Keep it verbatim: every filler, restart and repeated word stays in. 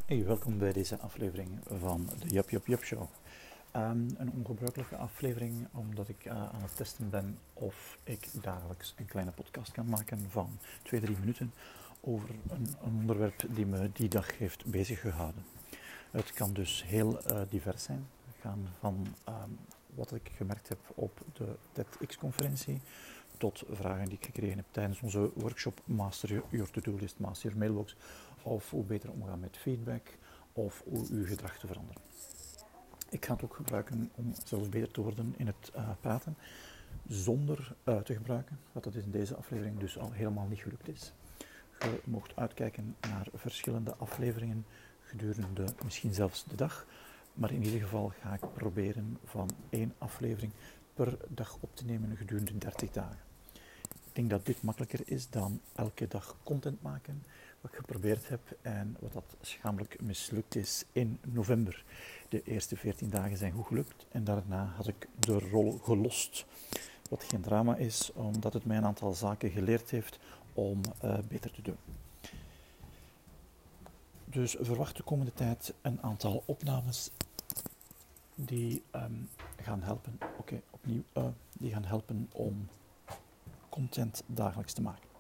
Hey, welkom bij deze aflevering van de Jap Jap Jap Show. Um, een ongebruikelijke aflevering omdat ik uh, aan het testen ben of ik dagelijks een kleine podcast kan maken van twee drie minuten over een, een onderwerp die me die dag heeft bezig gehouden. Het kan dus heel uh, divers zijn. We gaan van um, wat ik gemerkt heb op de TEDx-conferentie tot vragen die ik gekregen heb tijdens onze workshop Master Your To-Do List, Master Your Mailbox, of hoe beter omgaan met feedback, of hoe uw gedrag te veranderen. Ik ga het ook gebruiken om zelfs beter te worden in het uh, praten, zonder uit te gebruiken, wat dat in deze aflevering dus al helemaal niet gelukt is. Je mocht uitkijken naar verschillende afleveringen gedurende misschien zelfs de dag, maar in ieder geval ga ik proberen van één aflevering per dag op te nemen gedurende dertig dagen. Ik denk dat dit makkelijker is dan elke dag content maken, wat ik geprobeerd heb en wat dat schamelijk mislukt is in november. De eerste veertien dagen zijn goed gelukt en daarna had ik de rol gelost. Wat geen drama is, omdat het mij een aantal zaken geleerd heeft om uh, beter te doen. Dus verwacht de komende tijd een aantal opnames die um, gaan helpen, oké, okay, opnieuw, uh, die gaan helpen om content dagelijks te maken.